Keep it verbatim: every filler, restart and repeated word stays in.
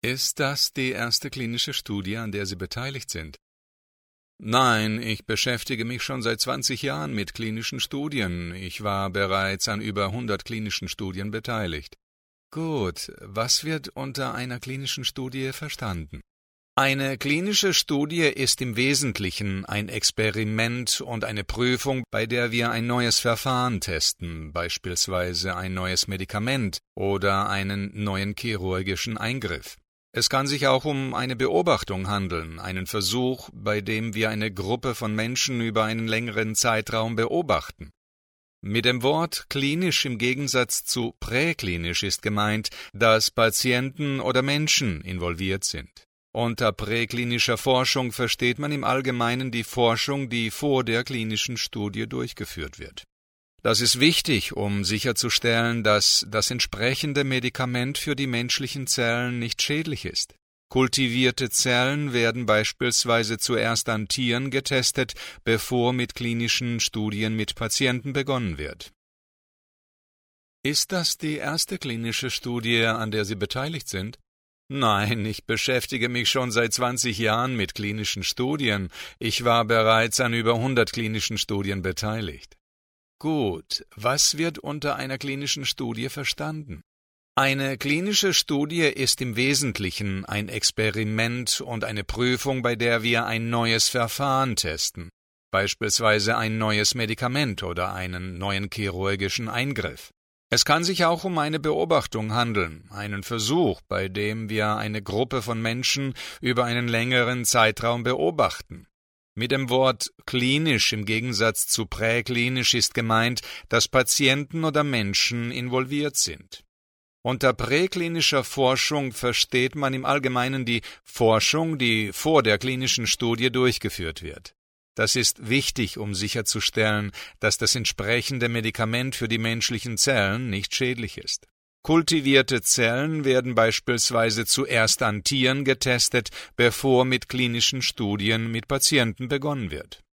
Ist das die erste klinische Studie, an der Sie beteiligt sind? Nein, ich beschäftige mich schon seit zwanzig Jahren mit klinischen Studien. Ich war bereits an über hundert klinischen Studien beteiligt. Gut, was wird unter einer klinischen Studie verstanden? Eine klinische Studie ist im Wesentlichen ein Experiment und eine Prüfung, bei der wir ein neues Verfahren testen, beispielsweise ein neues Medikament oder einen neuen chirurgischen Eingriff. Es kann sich auch um eine Beobachtung handeln, einen Versuch, bei dem wir eine Gruppe von Menschen über einen längeren Zeitraum beobachten. Mit dem Wort klinisch im Gegensatz zu präklinisch ist gemeint, dass Patienten oder Menschen involviert sind. Unter präklinischer Forschung versteht man im Allgemeinen die Forschung, die vor der klinischen Studie durchgeführt wird. Das ist wichtig, um sicherzustellen, dass das entsprechende Medikament für die menschlichen Zellen nicht schädlich ist. Kultivierte Zellen werden beispielsweise zuerst an Tieren getestet, bevor mit klinischen Studien mit Patienten begonnen wird. Ist das die erste klinische Studie, an der Sie beteiligt sind? Nein, ich beschäftige mich schon seit zwanzig Jahren mit klinischen Studien. Ich war bereits an über hundert klinischen Studien beteiligt. Gut, was wird unter einer klinischen Studie verstanden? Eine klinische Studie ist im Wesentlichen ein Experiment und eine Prüfung, bei der wir ein neues Verfahren testen, beispielsweise ein neues Medikament oder einen neuen chirurgischen Eingriff. Es kann sich auch um eine Beobachtung handeln, einen Versuch, bei dem wir eine Gruppe von Menschen über einen längeren Zeitraum beobachten. Mit dem Wort klinisch im Gegensatz zu präklinisch ist gemeint, dass Patienten oder Menschen involviert sind. Unter präklinischer Forschung versteht man im Allgemeinen die Forschung, die vor der klinischen Studie durchgeführt wird. Das ist wichtig, um sicherzustellen, dass das entsprechende Medikament für die menschlichen Zellen nicht schädlich ist. Kultivierte Zellen werden beispielsweise zuerst an Tieren getestet, bevor mit klinischen Studien mit Patienten begonnen wird.